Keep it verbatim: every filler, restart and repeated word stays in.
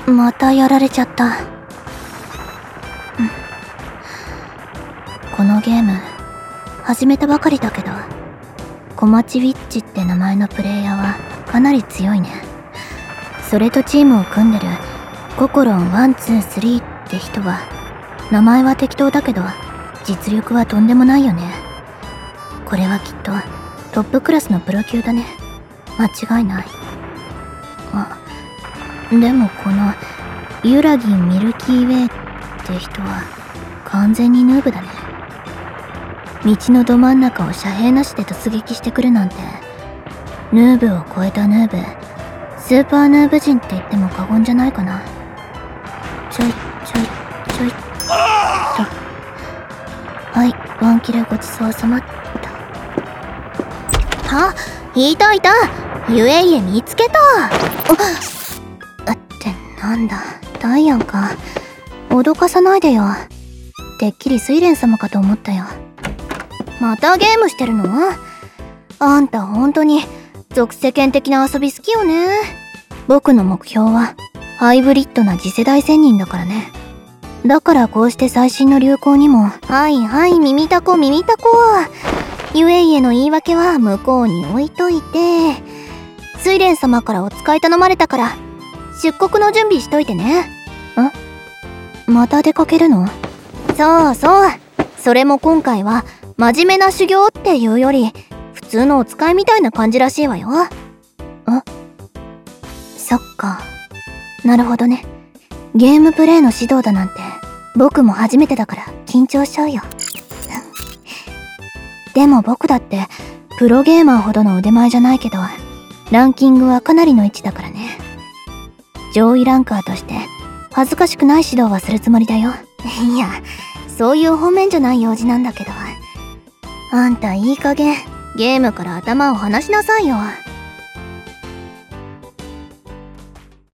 またやられちゃった、うん、このゲーム始めたばかりだけど、コマチウィッチって名前のプレイヤーはかなり強いね。それとチームを組んでるココロンワンツースリーって人は、名前は適当だけど実力はとんでもないよね。これはきっとトップクラスのプロ級だね。間違いない。あ、でもこのユラギンミルキーウェイって人は完全にヌーブだね。道のど真ん中を遮蔽なしで突撃してくるなんて、ヌーブを超えたヌーブ、スーパーヌーブ人って言っても過言じゃないかな。ちょいちょいちょいっと。はい、ワンキルごちそうさまっと。あ、いたいた、ゆえいえ見つけた。あってなんだ、ダイアンか。脅かさないでよ。てっきり睡蓮様かと思ったよ。またゲームしてるの？あんたほんとに俗世間的な遊び好きよね。僕の目標はハイブリッドな次世代仙人だからね。だからこうして最新の流行にも、はいはい耳たこ耳たこ。ゆえいえの言い訳は向こうに置いといて、睡蓮様からお使い頼まれたから出国の準備しといてね。ん？また出かけるの？そうそう、それも今回は真面目な修行っていうより普通のお使いみたいな感じらしいわよ。あ、そっか、なるほどね。ゲームプレイの指導だなんて僕も初めてだから緊張しちゃうよ。でも僕だってプロゲーマーほどの腕前じゃないけど、ランキングはかなりの位置だからね。上位ランカーとして恥ずかしくない指導はするつもりだよ。いや、そういう方面じゃない用事なんだけど。あんたいい加減ゲームから頭を離しなさいよ。